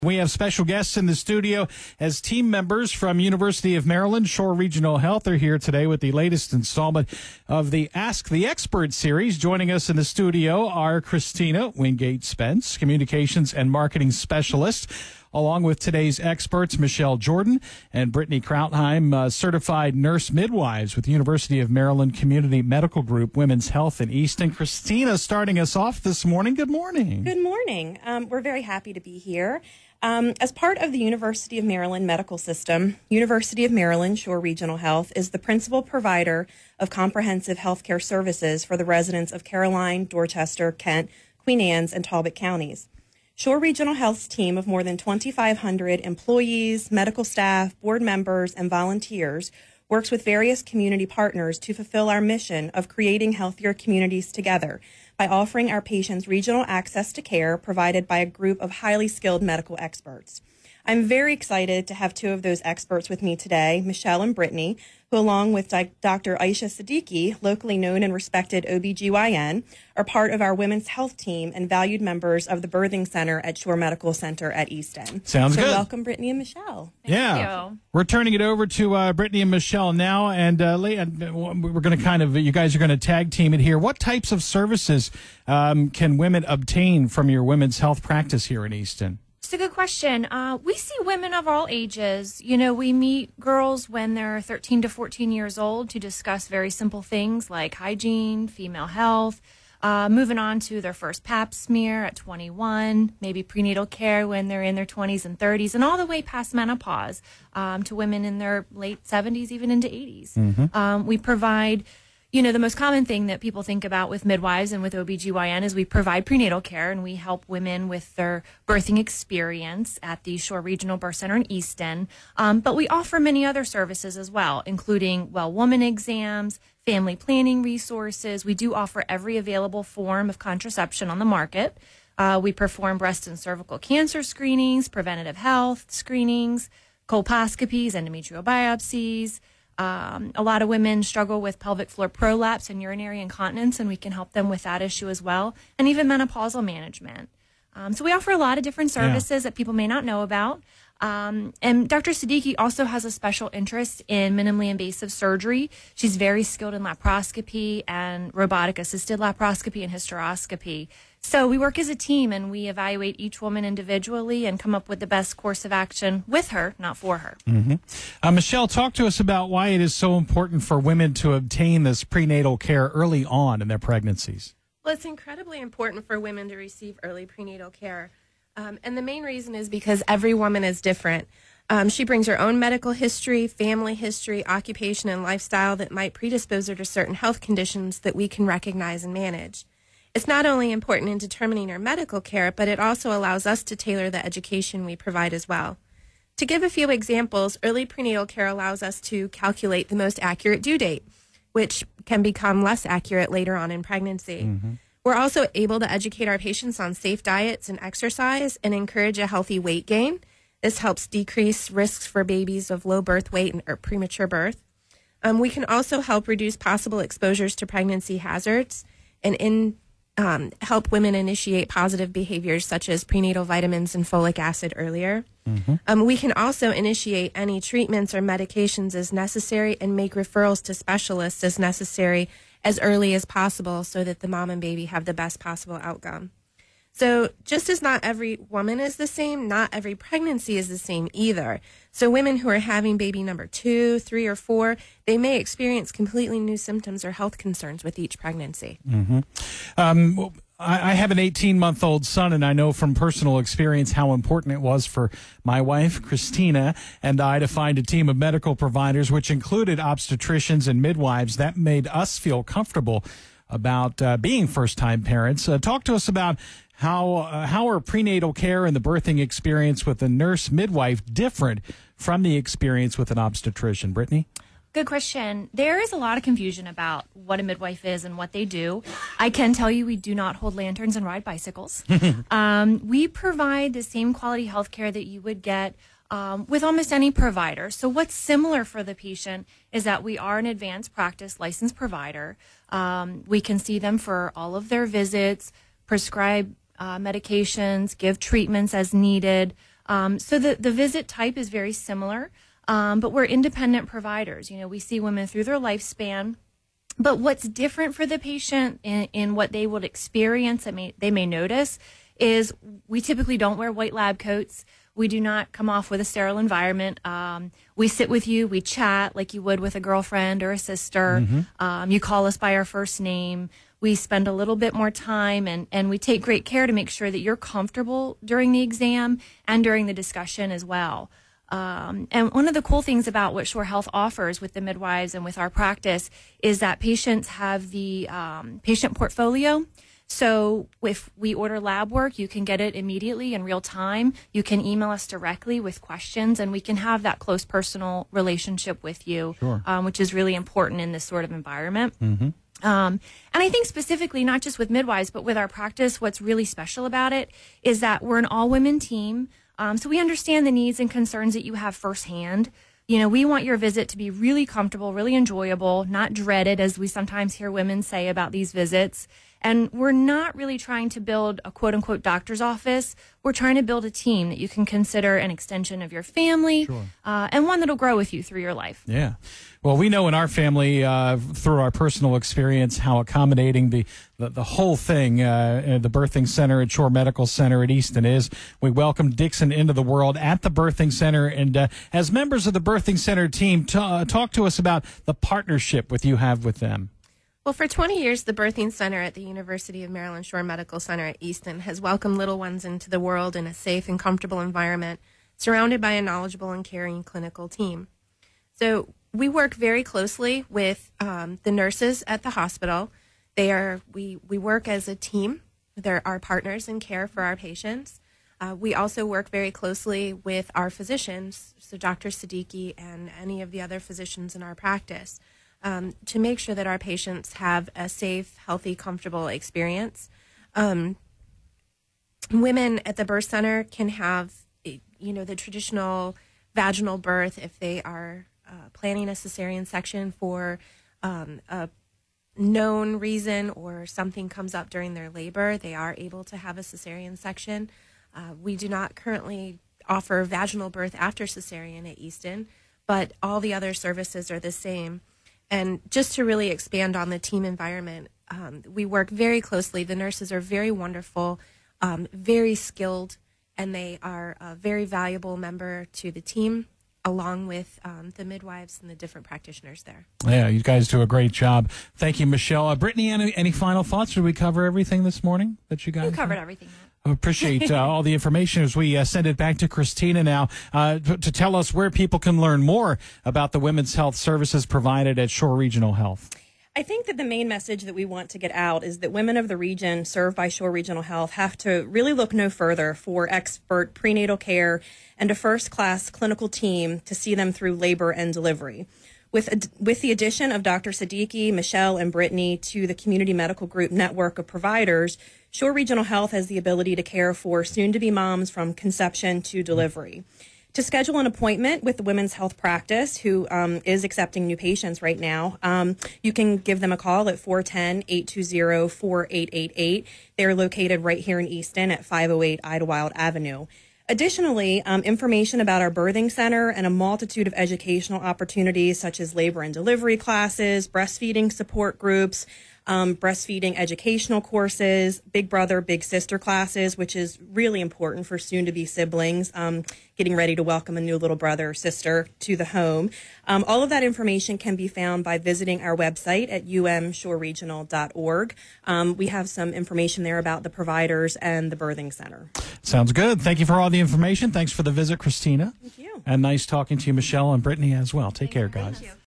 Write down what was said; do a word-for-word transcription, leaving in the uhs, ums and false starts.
We have special guests in the studio as team members from University of Maryland. Shore Regional Health are here today with the latest installment of the Ask the Expert series. Joining us in the studio are Christina Wingate Spence, Communications and Marketing Specialist, along with today's experts, Michelle Jordan and Brittany Krautheim, uh, certified nurse midwives with the University of Maryland Community Medical Group Women's Health in Easton. Christina, starting us off this morning. Good morning. Good morning. Um, we're very happy to be here. Um, as part of the University of Maryland medical system, University of Maryland Shore Regional Health is the principal provider of comprehensive healthcare services for the residents of Caroline, Dorchester, Kent, Queen Anne's, and Talbot counties. Shore Regional Health's team of more than twenty-five hundred employees, medical staff, board members, and volunteers works with various community partners to fulfill our mission of creating healthier communities together by offering our patients regional access to care provided by a group of highly skilled medical experts. I'm very excited to have two of those experts with me today, Michelle and Brittany, who along with Doctor Aisha Siddiqui, locally known and respected O B G Y N, are part of our women's health team and valued members of the birthing center at Shore Medical Center at Easton. Sounds so good. Welcome, Brittany and Michelle. Thank yeah. you. We're turning it over to uh, Brittany and Michelle now, and uh, we're going to kind of, you guys are going to tag team it here. What types of services um, can women obtain from your women's health practice here in Easton? It's a good question. Uh, we see women of all ages. You know, we meet girls when they're thirteen to fourteen years old to discuss very simple things like hygiene, female health, uh, moving on to their first pap smear at twenty-one, maybe prenatal care when they're in their twenties and thirties, and all the way past menopause um, to women in their late seventies, even into eighties. Mm-hmm. Um, we provide... You know, the most common thing that people think about with midwives and with O B G Y N is we provide prenatal care, and we help women with their birthing experience at the Shore Regional Birth Center in Easton. Um, but we offer many other services as well, including well woman exams, family planning resources. We do offer every available form of contraception on the market. Uh, we perform breast and cervical cancer screenings, preventative health screenings, colposcopies, endometrial biopsies. Um, a lot of women struggle with pelvic floor prolapse and urinary incontinence, and we can help them with that issue as well, and even menopausal management. Um, so we offer a lot of different services yeah. that people may not know about. Um, and Doctor Siddiqui also has a special interest in minimally invasive surgery. She's very skilled in laparoscopy and robotic-assisted laparoscopy and hysteroscopy. So we work as a team, and we evaluate each woman individually and come up with the best course of action with her, not for her. Mm-hmm. Uh, Michelle, talk to us about why it is so important for women to obtain this prenatal care early on in their pregnancies. Well, it's incredibly important for women to receive early prenatal care. Um, and the main reason is because every woman is different. Um, she brings her own medical history, family history, occupation, and lifestyle that might predispose her to certain health conditions that we can recognize and manage. It's not only important in determining her medical care, but it also allows us to tailor the education we provide as well. To give a few examples, early prenatal care allows us to calculate the most accurate due date, which can become less accurate later on in pregnancy. Mm-hmm. We're also able to educate our patients on safe diets and exercise and encourage a healthy weight gain. This helps decrease risks for babies of low birth weight and or premature birth. Um, we can also help reduce possible exposures to pregnancy hazards and in, um, help women initiate positive behaviors such as prenatal vitamins and folic acid earlier. Mm-hmm. Um, we can also initiate any treatments or medications as necessary and make referrals to specialists as necessary as early as possible so that the mom and baby have the best possible outcome. So just as not every woman is the same, not every pregnancy is the same either. So women who are having baby number two, three, or four, they may experience completely new symptoms or health concerns with each pregnancy. Mm-hmm. Um, I have an eighteen-month-old son, and I know from personal experience how important it was for my wife, Christina, and I to find a team of medical providers, which included obstetricians and midwives. That made us feel comfortable about uh, being first-time parents. Uh, talk to us about how uh, how are prenatal care and the birthing experience with a nurse midwife different from the experience with an obstetrician. Brittany? Good question. There is a lot of confusion about what a midwife is and what they do. I can tell you we do not hold lanterns and ride bicycles. um, we provide the same quality health care that you would get um, with almost any provider. So what's similar for the patient is that we are an advanced practice licensed provider. Um, we can see them for all of their visits, prescribe uh, medications, give treatments as needed. Um, so the, the visit type is very similar, um, but we're independent providers. You know, we see women through their lifespan. But what's different for the patient in, in what they would experience, I mean, they may notice, is we typically don't wear white lab coats. We do not come off with a sterile environment. Um, we sit with you, we chat like you would with a girlfriend or a sister. Mm-hmm. Um, you call us by our first name. We spend a little bit more time, and, and we take great care to make sure that you're comfortable during the exam and during the discussion as well. Um, and one of the cool things about what Shore Health offers with the midwives and with our practice is that patients have the um, patient portfolio. So if we order lab work, you can get it immediately in real time. You can email us directly with questions, and we can have that close personal relationship with you, Sure. um, which is really important in this sort of environment. Mm-hmm. Um, and I think specifically, not just with midwives, but with our practice, what's really special about it is that we're an all-women team. Um, so we understand the needs and concerns that you have firsthand. You know, we want your visit to be really comfortable, really enjoyable, not dreaded, as we sometimes hear women say about these visits. And we're not really trying to build a quote unquote doctor's office. We're trying to build a team that you can consider an extension of your family, Sure. uh, and one that'll grow with you through your life. Yeah. Well, we know in our family, uh, through our personal experience, how accommodating the, the, the whole thing, uh, the birthing center at Shore Medical Center at Easton is. We welcomed Dixon into the world at the birthing center. And uh, as members of the birthing center team, t- uh, talk to us about the partnership with you have with them. Well, for twenty years, the Birthing Center at the University of Maryland Shore Medical Center at Easton has welcomed little ones into the world in a safe and comfortable environment, surrounded by a knowledgeable and caring clinical team. So we work very closely with um, the nurses at the hospital. They are we we work as a team. They're our partners in care for our patients. Uh, we also work very closely with our physicians, so Doctor Siddiqui and any of the other physicians in our practice, um, to make sure that our patients have a safe, healthy, comfortable experience. Um, women at the birth center can have, you know, the traditional vaginal birth if they are uh, planning a cesarean section for um, a known reason or something comes up during their labor. They are able to have a cesarean section. Uh, we do not currently offer vaginal birth after cesarean at Easton, but all the other services are the same. And just to really expand on the team environment, um, we work very closely. The nurses are very wonderful, um, very skilled, and they are a very valuable member to the team, along with um, the midwives and the different practitioners there. Yeah, you guys do a great job. Thank you, Michelle. Uh, Brittany, any, any final thoughts? Did we cover everything this morning that you guys You covered had? everything, Matt. I appreciate uh, all the information as we uh, send it back to Christina now uh, to, to tell us where people can learn more about the women's health services provided at Shore Regional Health. I think that the main message that we want to get out is that women of the region served by Shore Regional Health have to really look no further for expert prenatal care and a first-class clinical team to see them through labor and delivery. With, with the addition of Doctor Siddiqui, Michelle, and Brittany to the Community Medical Group network of providers, Shore Regional Health has the ability to care for soon-to-be moms from conception to delivery. To schedule an appointment with the Women's Health Practice, who um, is accepting new patients right now, um, you can give them a call at four one zero, eight two zero, four eight eight eight. They're located right here in Easton at five oh eight Idlewild Avenue. Additionally, um, information about our birthing center and a multitude of educational opportunities such as labor and delivery classes, breastfeeding support groups, um, breastfeeding educational courses, Big Brother, Big Sister classes, which is really important for soon-to-be siblings um, getting ready to welcome a new little brother or sister to the home. Um, all of that information can be found by visiting our website at u m shore regional dot org. Um, we have some information there about the providers and the birthing center. Sounds good. Thank you for all the information. Thanks for the visit, Christina. Thank you. And nice talking to you, Michelle and Brittany, as well. Take care, guys.